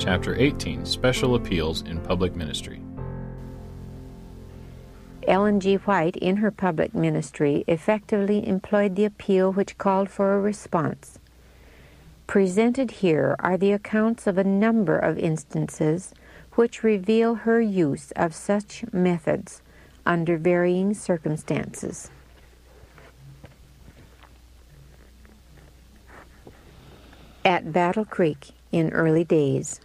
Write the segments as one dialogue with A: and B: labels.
A: Chapter 18, Special Appeals in Public Ministry.
B: Ellen G. White, in her public ministry, effectively employed the appeal which called for a response. Presented here are the accounts of a number of instances which reveal her use of such methods under varying circumstances. At Battle Creek in early days.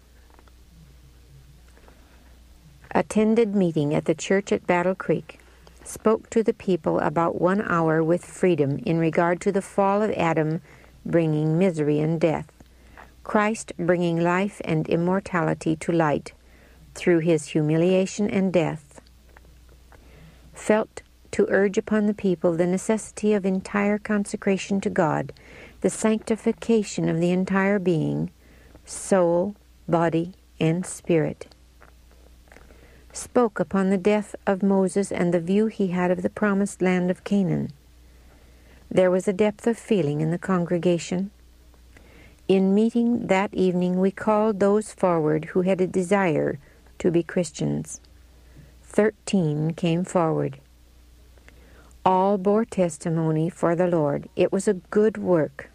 B: Attended meeting at the church at Battle Creek. Spoke to the people about 1 hour with freedom in regard to the fall of Adam bringing misery and death, Christ bringing life and immortality to light through his humiliation and death. Felt to urge upon the people the necessity of entire consecration to God, the sanctification of the entire being, soul, body, and spirit. Spoke upon the death of Moses and the view he had of the promised land of Canaan. There was a depth of feeling in the congregation. In meeting that evening, we called those forward who had a desire to be Christians. 13 came forward. All bore testimony for the Lord. It was a good work.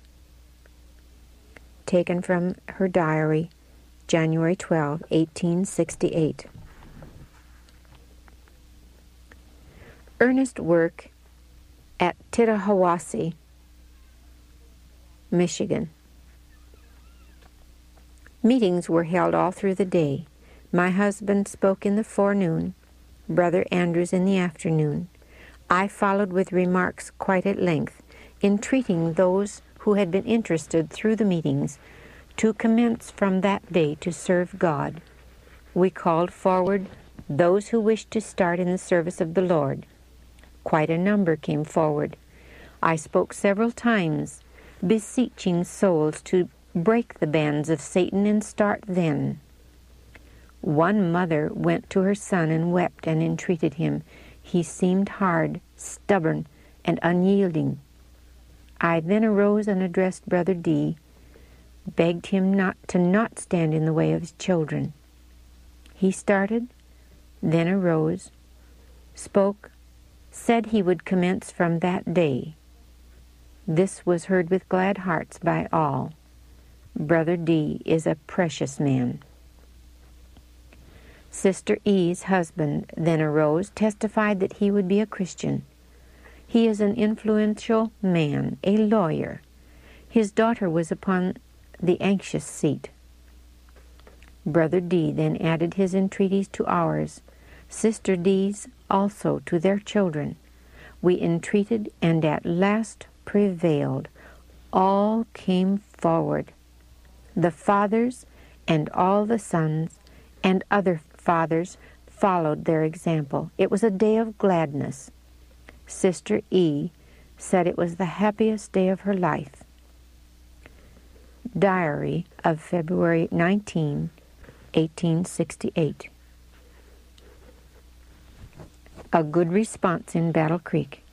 B: Taken from her diary, January 12, 1868. Earnest work at Tittahawassee, Michigan. Meetings were held all through the day. My husband spoke in the forenoon, Brother Andrews in the afternoon. I followed with remarks quite at length, entreating those who had been interested through the meetings to commence from that day to serve God. We called forward those who wished to start in the service of the Lord. Quite a number came forward. I spoke several times, beseeching souls to break the bands of Satan and start then. One mother went to her son and wept and entreated him. He seemed hard, stubborn, and unyielding. I then arose and addressed Brother D., begged him not stand in the way of his children. He started, then arose, spoke, said he would commence from that day. This was heard with glad hearts by all. Brother D. is a precious man. Sister E.'s husband then arose, testified that he would be a Christian. He is an influential man, a lawyer. His daughter was upon the anxious seat. Brother D. then added his entreaties to ours, Sister D.'s also to their children. We entreated and at last prevailed. All came forward. The fathers and all the sons and other fathers followed their example. It was a day of gladness. Sister E. said it was the happiest day of her life. Diary of February 19, 1868. A good response in Battle Creek.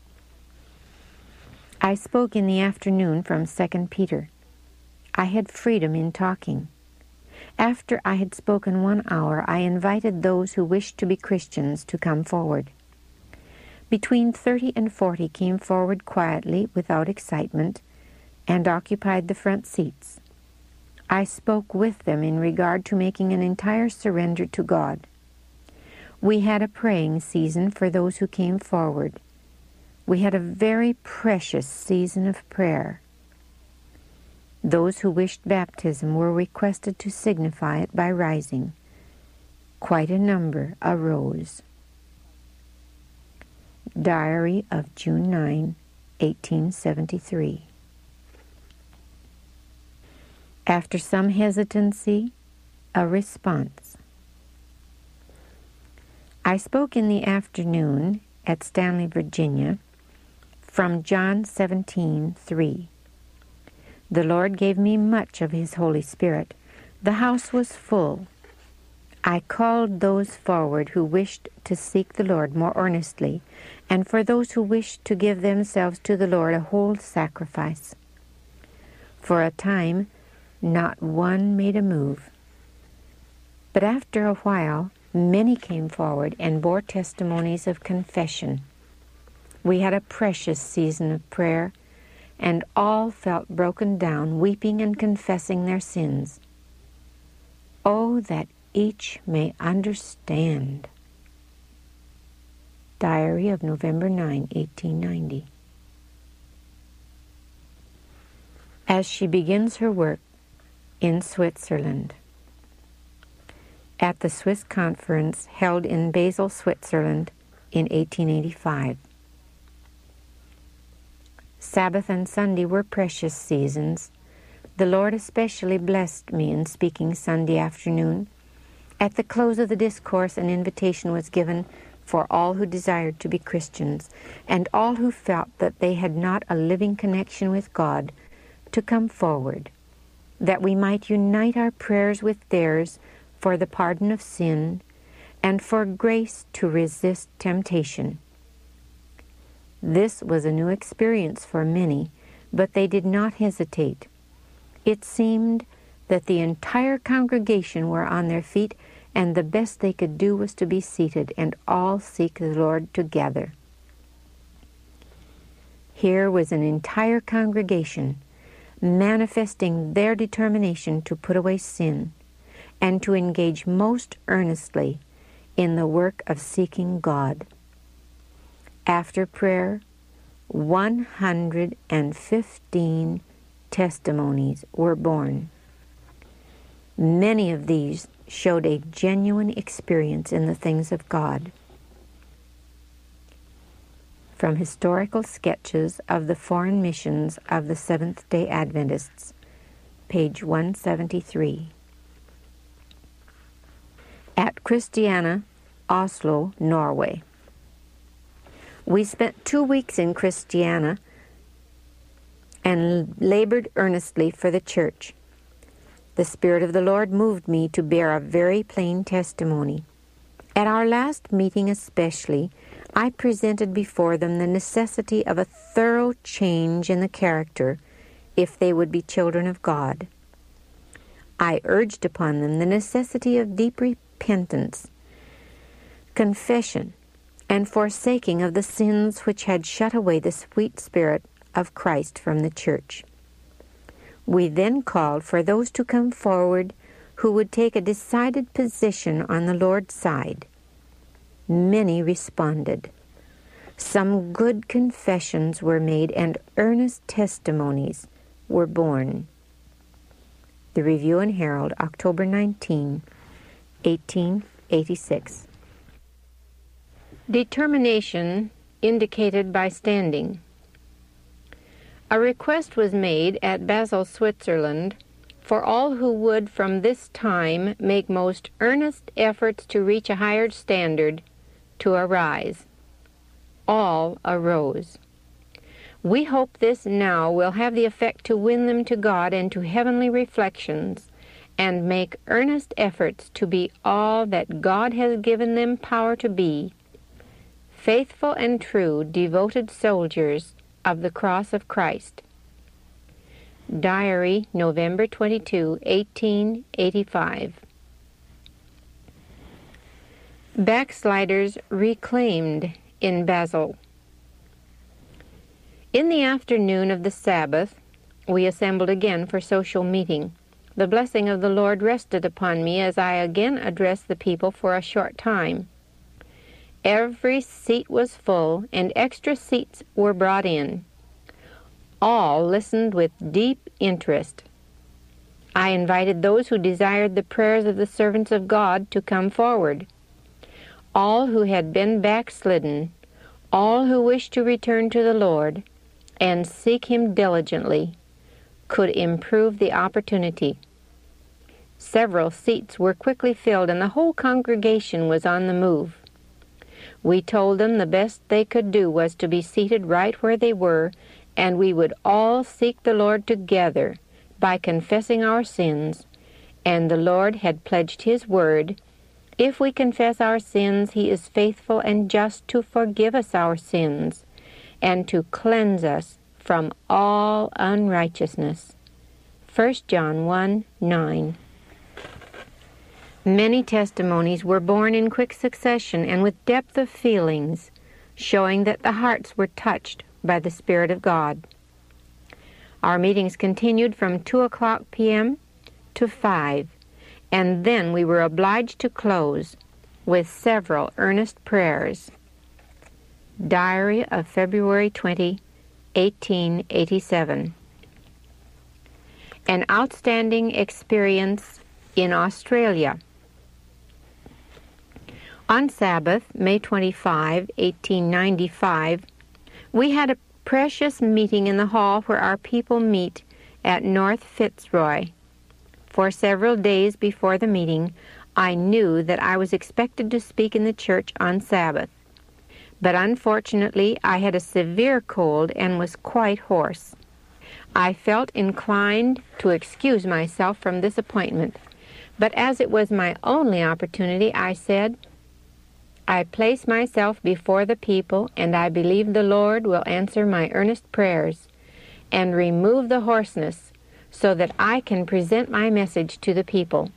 B: I spoke in the afternoon from 2 Peter. I had freedom in talking. After I had spoken 1 hour, I invited those who wished to be Christians to come forward. Between 30 and 40 came forward quietly, without excitement, and occupied the front seats. I spoke with them in regard to making an entire surrender to God. We had a praying season for those who came forward. We had a very precious season of prayer. Those who wished baptism were requested to signify it by rising. Quite a number arose. Diary of June 9, 1873. After some hesitancy, a response. I spoke in the afternoon at Stanley, Virginia, from John 17:3. The Lord gave me much of His Holy Spirit. The house was full. I called those forward who wished to seek the Lord more earnestly, and for those who wished to give themselves to the Lord a whole sacrifice. For a time, not one made a move. But after a while, many came forward and bore testimonies of confession. We had a precious season of prayer, and all felt broken down, weeping and confessing their sins. Oh, that each may understand. Diary of November 9, 1890. As she begins her work in Switzerland. At the Swiss Conference held in Basel, Switzerland in 1885. Sabbath and Sunday were precious seasons. The Lord especially blessed me in speaking Sunday afternoon. At the close of the discourse, an invitation was given for all who desired to be Christians, and all who felt that they had not a living connection with God, to come forward, that we might unite our prayers with theirs for the pardon of sin and for grace to resist temptation. This was a new experience for many, but they did not hesitate. It seemed that the entire congregation were on their feet, and the best they could do was to be seated and all seek the Lord together. Here was an entire congregation manifesting their determination to put away sin and to engage most earnestly in the work of seeking God. After prayer, 115 testimonies were born. Many of these showed a genuine experience in the things of God. From Historical Sketches of the Foreign Missions of the Seventh-day Adventists, page 173. At Christiania, Oslo, Norway. We spent 2 weeks in Christiania and labored earnestly for the church. The Spirit of the Lord moved me to bear a very plain testimony. At our last meeting especially, I presented before them the necessity of a thorough change in the character if they would be children of God. I urged upon them the necessity of deep repentance, confession, and forsaking of the sins which had shut away the sweet Spirit of Christ from the church. We then called for those to come forward who would take a decided position on the Lord's side. Many responded. Some good confessions were made and earnest testimonies were born. The Review and Herald, October 19, 1886. Determination indicated by standing. A request was made at Basel, Switzerland, for all who would from this time make most earnest efforts to reach a higher standard to arise. All arose. We hope this now will have the effect to win them to God and to heavenly reflections, and make earnest efforts to be all that God has given them power to be, faithful and true, devoted soldiers of the cross of Christ. Diary, November 22, 1885. Backsliders reclaimed in Basel. In the afternoon of the Sabbath, we assembled again for social meeting. The blessing of the Lord rested upon me as I again addressed the people for a short time. Every seat was full, and extra seats were brought in. All listened with deep interest. I invited those who desired the prayers of the servants of God to come forward. All who had been backslidden, all who wished to return to the Lord and seek Him diligently, could improve the opportunity. Several seats were quickly filled, and the whole congregation was on the move. We told them the best they could do was to be seated right where they were, and we would all seek the Lord together by confessing our sins, and the Lord had pledged His word, "If we confess our sins, He is faithful and just to forgive us our sins, and to cleanse us from all unrighteousness." 1 John 1:9. Many testimonies were born in quick succession and with depth of feelings, showing that the hearts were touched by the Spirit of God. Our meetings continued from 2:00 p.m. to 5, and then we were obliged to close with several earnest prayers. Diary of February 20, 1887. An outstanding experience in Australia. On Sabbath, May 25, 1895, we had a precious meeting in the hall where our people meet at North Fitzroy. For several days before the meeting, I knew that I was expected to speak in the church on Sabbath. But unfortunately, I had a severe cold and was quite hoarse. I felt inclined to excuse myself from this appointment, but as it was my only opportunity, I said, "I place myself before the people, and I believe the Lord will answer my earnest prayers and remove the hoarseness so that I can present my message to the people."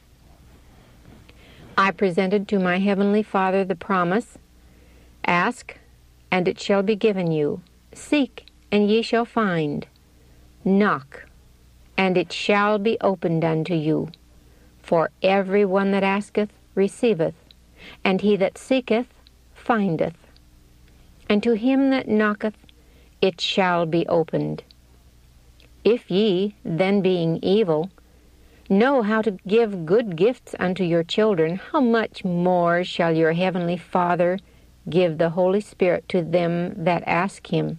B: I presented to my Heavenly Father the promise, "Ask, and it shall be given you. Seek, and ye shall find. Knock, and it shall be opened unto you. For every one that asketh receiveth, and he that seeketh findeth. And to him that knocketh it shall be opened. If ye, then being evil, know how to give good gifts unto your children, how much more shall your heavenly Father give the Holy Spirit to them that ask him?"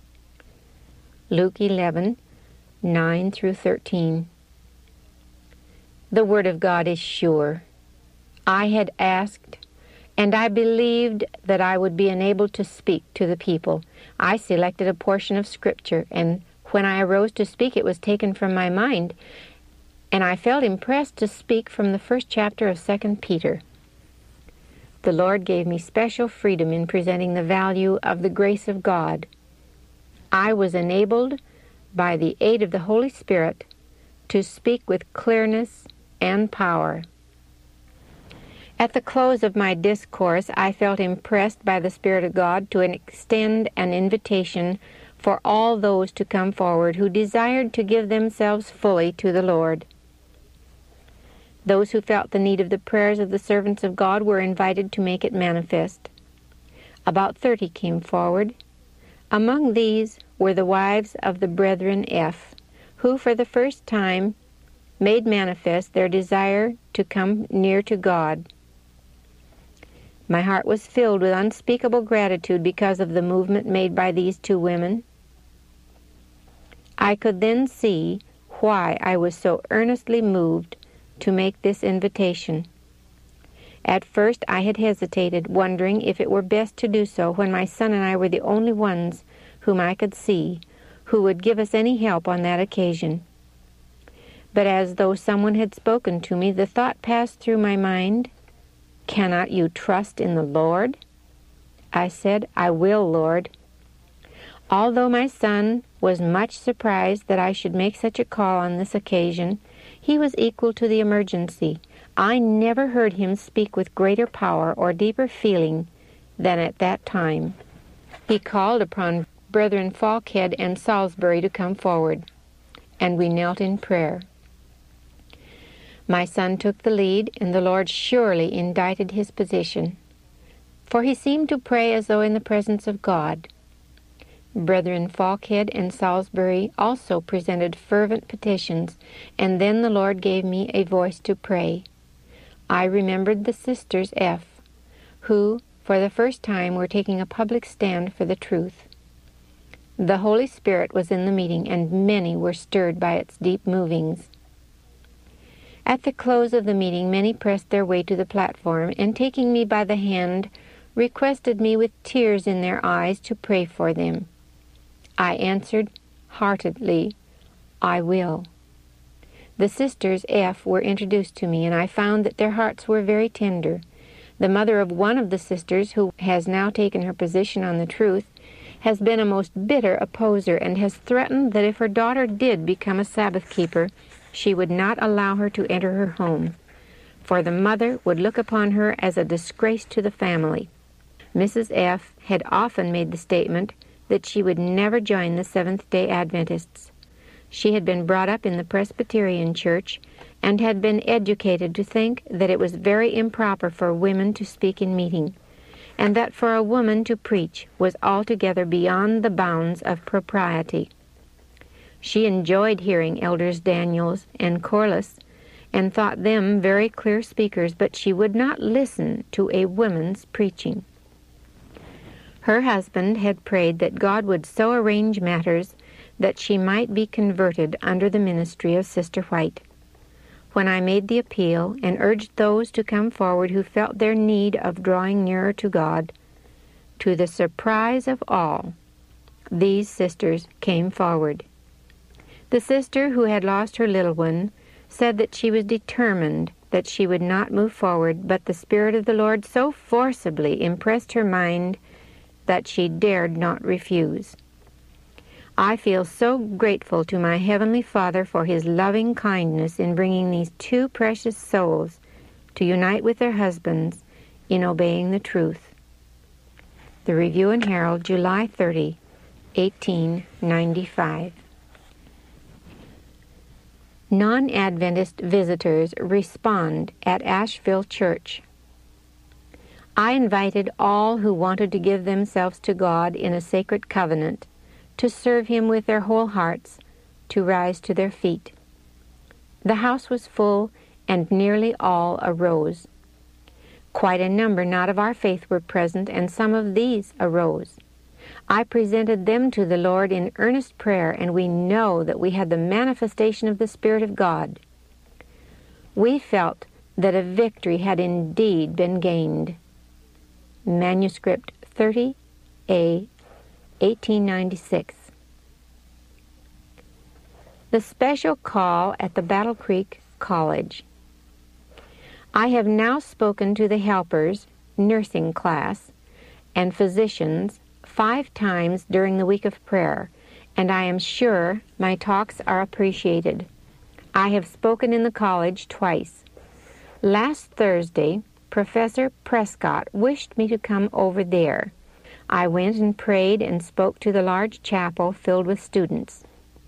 B: Luke 11, 9 through 13. The Word of God is sure. I had asked, and I believed that I would be enabled to speak to the people. I selected a portion of Scripture, and when I arose to speak, it was taken from my mind, and I felt impressed to speak from the first chapter of 2 Peter. The Lord gave me special freedom in presenting the value of the grace of God. I was enabled, by the aid of the Holy Spirit, to speak with clearness and power. At the close of my discourse, I felt impressed by the Spirit of God to extend an invitation for all those to come forward who desired to give themselves fully to the Lord. Those who felt the need of the prayers of the servants of God were invited to make it manifest. About 30 came forward. Among these were the wives of the Brethren F., who for the first time made manifest their desire to come near to God. My heart was filled with unspeakable gratitude because of the movement made by these two women. I could then see why I was so earnestly moved to make this invitation. At first I had hesitated, wondering if it were best to do so when my son and I were the only ones whom I could see who would give us any help on that occasion. But as though someone had spoken to me, the thought passed through my mind, "Cannot you trust in the Lord?" I said, "I will, Lord." Although my son was much surprised that I should make such a call on this occasion, he was equal to the emergency. I never heard him speak with greater power or deeper feeling than at that time. He called upon Brethren Falkhead and Salisbury to come forward, and we knelt in prayer. My son took the lead, and the Lord surely indited his position, for he seemed to pray as though in the presence of God. Brethren Falkhead and Salisbury also presented fervent petitions, and then the Lord gave me a voice to pray. I remembered the sisters F., who, for the first time, were taking a public stand for the truth. The Holy Spirit was in the meeting, and many were stirred by its deep movings. At the close of the meeting, many pressed their way to the platform, and taking me by the hand, requested me with tears in their eyes to pray for them. I answered heartedly, "I will." The sisters F. were introduced to me, and I found that their hearts were very tender. The mother of one of the sisters, who has now taken her position on the truth, has been a most bitter opposer, and has threatened that if her daughter did become a Sabbath keeper, she would not allow her to enter her home. for the mother would look upon her as a disgrace to the family. Mrs. F. had often made the statement that she would never join the Seventh-day Adventists. She had been brought up in the Presbyterian Church and had been educated to think that it was very improper for women to speak in meeting, and that for a woman to preach was altogether beyond the bounds of propriety. She enjoyed hearing Elders Daniels and Corliss, and thought them very clear speakers, but she would not listen to a woman's preaching. Her husband had prayed that God would so arrange matters that she might be converted under the ministry of Sister White. When I made the appeal and urged those to come forward who felt their need of drawing nearer to God, to the surprise of all, these sisters came forward. The sister who had lost her little one said that she was determined that she would not move forward, but the Spirit of the Lord so forcibly impressed her mind that she dared not refuse. I feel so grateful to my Heavenly Father for His loving kindness in bringing these two precious souls to unite with their husbands in obeying the truth. The Review and Herald, July 30, 1895. Non-Adventist visitors respond at Asheville Church. I invited all who wanted to give themselves to God in a sacred covenant to serve Him with their whole hearts to rise to their feet. The house was full, and nearly all arose. Quite a number not of our faith were present, and some of these arose. I presented them to the Lord in earnest prayer, and we know that we had the manifestation of the Spirit of God. We felt that a victory had indeed been gained. Manuscript 30A, 1896. The special call at the Battle Creek College. I have now spoken to the helpers, nursing class, and physicians 5 times during the week of prayer, and I am sure my talks are appreciated. I have spoken in the college twice. Last Thursday, Professor Prescott wished me to come over there. I went and prayed and spoke to the large chapel filled with students.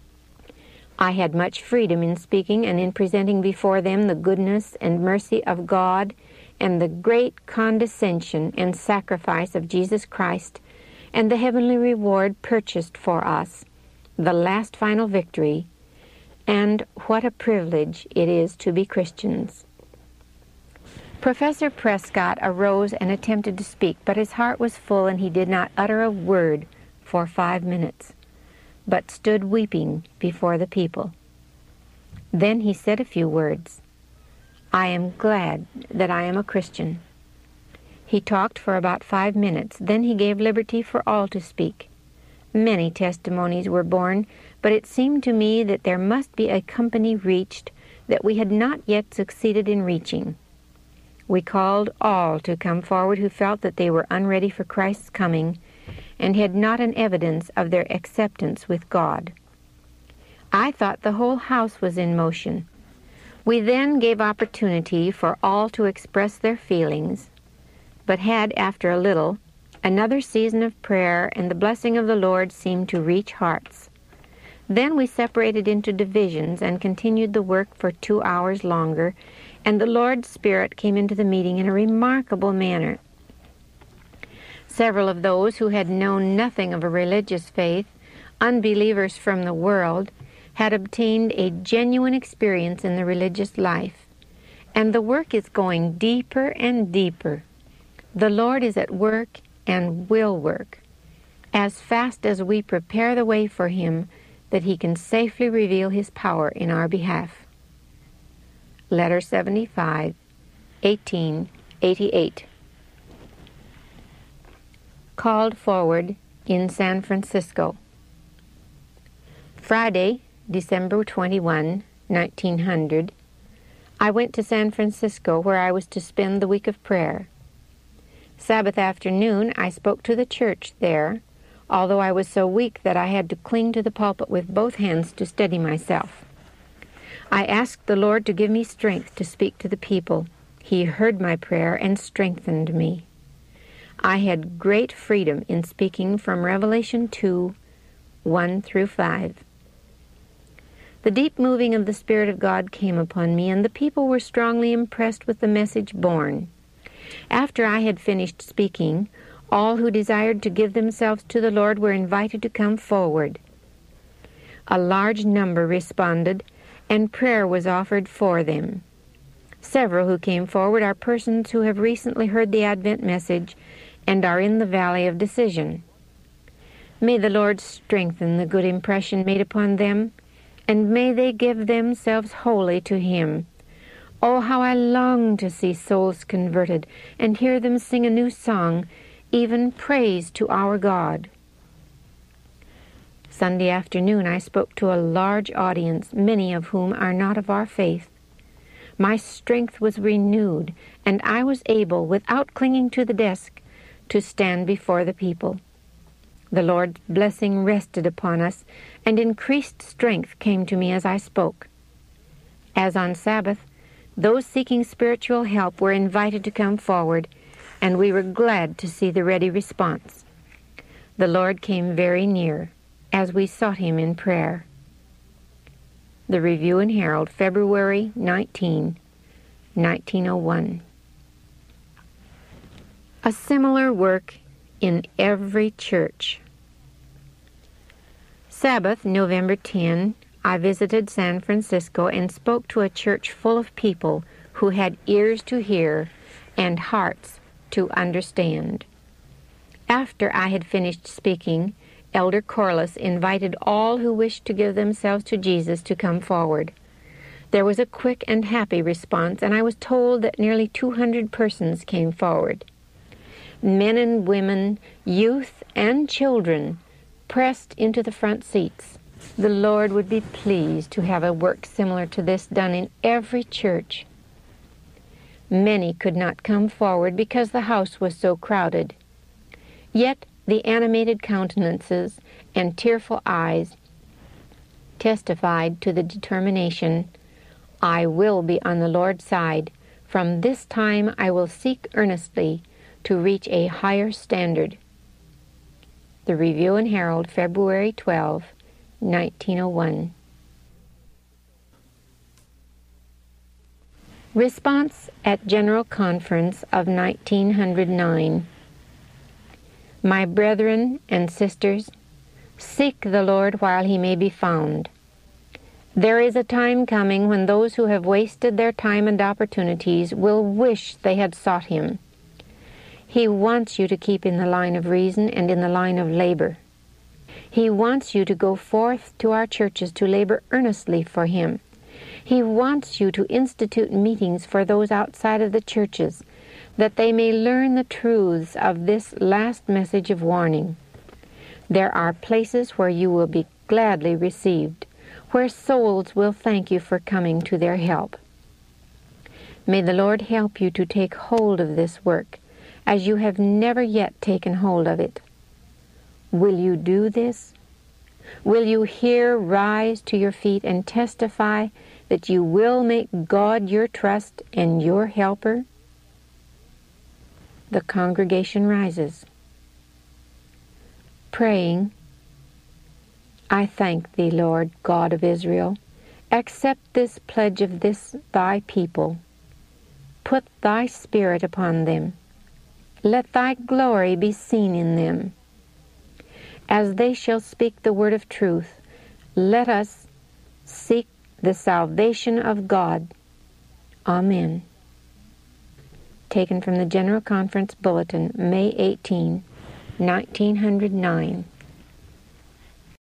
B: I had much freedom in speaking and in presenting before them the goodness and mercy of God and the great condescension and sacrifice of Jesus Christ and the heavenly reward purchased for us, the last final victory, and what a privilege it is to be Christians. Professor Prescott arose and attempted to speak, but his heart was full and he did not utter a word for 5 minutes, but stood weeping before the people. Then he said a few words. I am glad that I am a Christian. He talked for about 5 minutes. Then he gave liberty for all to speak. Many testimonies were borne, but it seemed to me that there must be a company reached that we had not yet succeeded in reaching. We called all to come forward who felt that they were unready for Christ's coming and had not an evidence of their acceptance with God. I thought the whole house was in motion. We then gave opportunity for all to express their feelings, but had, after a little, another season of prayer, and the blessing of the Lord seemed to reach hearts. Then we separated into divisions and continued the work for 2 hours longer, and the Lord's Spirit came into the meeting in a remarkable manner. Several of those who had known nothing of a religious faith, unbelievers from the world, had obtained a genuine experience in the religious life, and the work is going deeper and deeper. The Lord is at work and will work as fast as we prepare the way for Him that He can safely reveal His power in our behalf. Letter 75, 1888. Called forward in San Francisco. Friday, December 21, 1900, I went to San Francisco where I was to spend the week of prayer. Sabbath afternoon, I spoke to the church there, although I was so weak that I had to cling to the pulpit with both hands to steady myself. I asked the Lord to give me strength to speak to the people, He heard my prayer and strengthened me. I had great freedom in speaking from Revelation 2, 1 through 5. The deep moving of the Spirit of God came upon me, and the people were strongly impressed with the message borne. After I had finished speaking, all who desired to give themselves to the Lord were invited to come forward. A large number responded, and prayer was offered for them. Several who came forward are persons who have recently heard the Advent message and are in the valley of decision. May the Lord strengthen the good impression made upon them, and may they give themselves wholly to Him. Oh, how I long to see souls converted and hear them sing a new song, even praise to our God. Sunday afternoon I spoke to a large audience, many of whom are not of our faith. My strength was renewed, and I was able, without clinging to the desk, to stand before the people. The Lord's blessing rested upon us, and increased strength came to me as I spoke. As on Sabbath, those seeking spiritual help were invited to come forward, and we were glad to see the ready response. The Lord came very near as we sought Him in prayer. The Review and Herald, February 19, 1901. A similar work in every church. Sabbath, November 10, I visited San Francisco and spoke to a church full of people who had ears to hear and hearts to understand. After I had finished speaking, Elder Corliss invited all who wished to give themselves to Jesus to come forward. There was a quick and happy response, and I was told that nearly 200 persons came forward. Men and women, youth and children pressed into the front seats. The Lord would be pleased to have a work similar to this done in every church. Many could not come forward because the house was so crowded. Yet the animated countenances and tearful eyes testified to the determination, I will be on the Lord's side. From this time I will seek earnestly to reach a higher standard. The Review and Herald, February 12, 1901. Response at General Conference of 1909. My brethren and sisters, seek the Lord while He may be found. There is a time coming when those who have wasted their time and opportunities will wish they had sought Him. He wants you to keep in the line of reason and in the line of labor. He wants you to go forth to our churches to labor earnestly for Him. He wants you to institute meetings for those outside of the churches, that they may learn the truths of this last message of warning. There are places where you will be gladly received, where souls will thank you for coming to their help. May the Lord help you to take hold of this work, as you have never yet taken hold of it. Will you do this? Will you here rise to your feet and testify that you will make God your trust and your helper? The congregation rises. Praying, I thank Thee, Lord, God of Israel. Accept this pledge of this Thy people. Put Thy Spirit upon them. Let Thy glory be seen in them. As they shall speak the word of truth, let us seek the salvation of God. Amen. Taken from the General Conference Bulletin, May 18, 1909.